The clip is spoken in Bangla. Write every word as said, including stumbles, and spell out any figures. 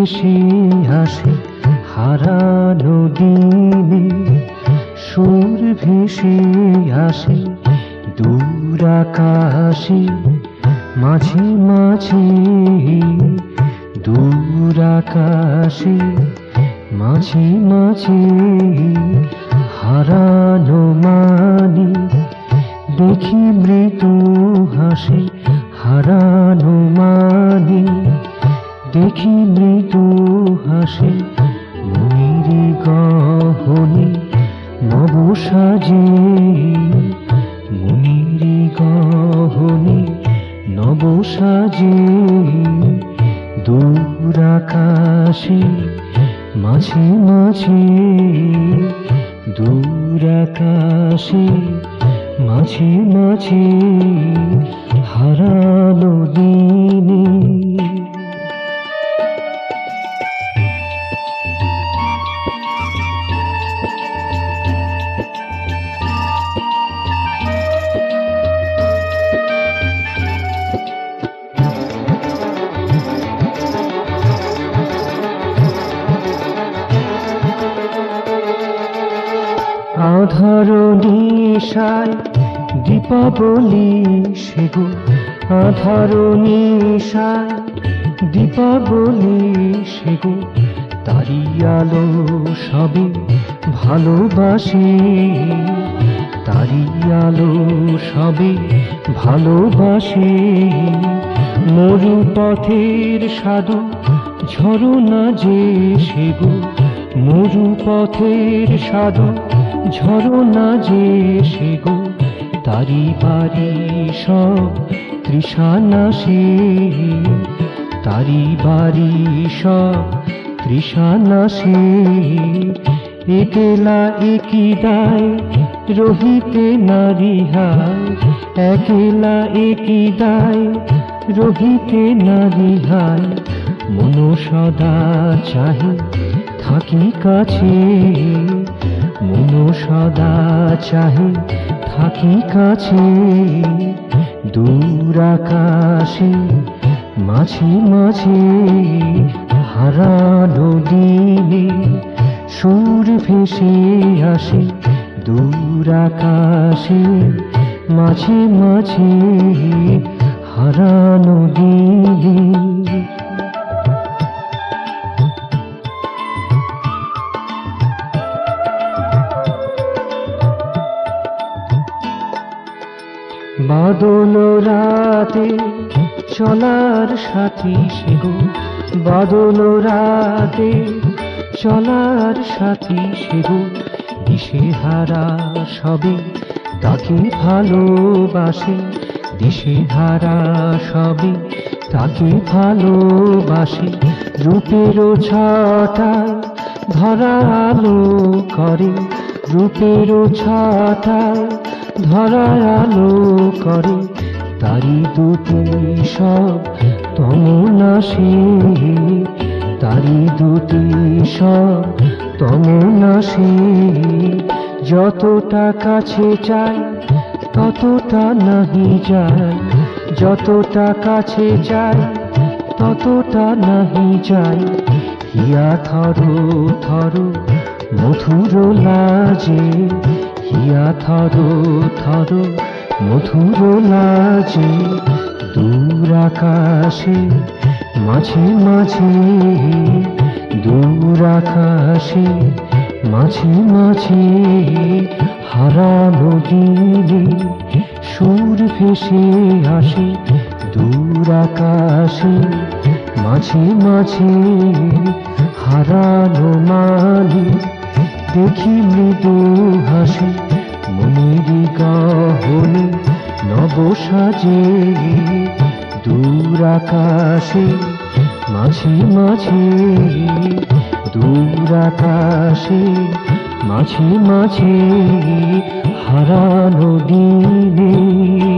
ভেসে আসে হারানো দিনে, সুর ভেসে আসে দূর আকাশে, মাঝে মাঝে দূর আকাশে, মাঝে মাঝে হারানো মানে দেখি মৃদু হাসি, হারানো মানে দেখি মৃদু হাসি, মনির গহনে নব সাজে, মনির গহনে নব সাজে, দূর আকাশে মাঝে মাঝে, দূর আকাশে মাঝে মাঝে হারানো দিনে। আধার নিশায় দীপাবলি সেগো, আধার নিশায় দীপাবলি সেগো, তারি আলো সবে ভালোবাসে, তারি আলো সবে ভালোবাসে, মরু পথের সাধু ঝরনা যে সেগো, মরু পথের সাধু ঝরনা যে সেগো, তারি বাড়ি সব তৃষানা সে, তারি বাড়ি সব তৃষানা সে, একলা একই দায় রহিতে নারী হায়, একলা একই দায় রহিতে নারী হায়, মন সদা চাহে থাকি কাছে, মন সদা চাহে থাকি কাছে, দূর আকাশে মাঝে মাঝে হারানো দিনে, সুর ভেসে আসে দূর আকাশে, মাঝে মাঝে হারানো দিনে। বাদল রাতে চলার সাথী সেগো, বাদল রাতে চলার সাথী সেগো, দিশেহারা সবে তাকে ভালোবাসে, দিশেহারা সবে তাকে ভালোবাসে, রূপের ছাতায় ধরা আলো করে, রূপের ছাতায় ধরা আলো করে, তারি দুটি সব তমনা সে, তারি দুটি সব তমনা সে, যতটা কাছে চাই ততটা নাহি যায়, যতটা কাছে চাই ততটা নাহি যায়, হিয়া থরো থরো মধুর লাজে, হিয়া থরো থরো মধুর লাজে, দূর আকাশে মাঝে মাঝে, দূর আকাশে মাঝে মাঝে হারানো দিনে, সুর ভেসে আসে দূর আকাশে, মাঝে মাঝে হারানো মানে দেখি মৃদু হাসি, মনির গহনে নব সাজে, দূর আকাশে মাঝে মাঝে, দূর আকাশে মাঝে মাঝে হারানো দিনে।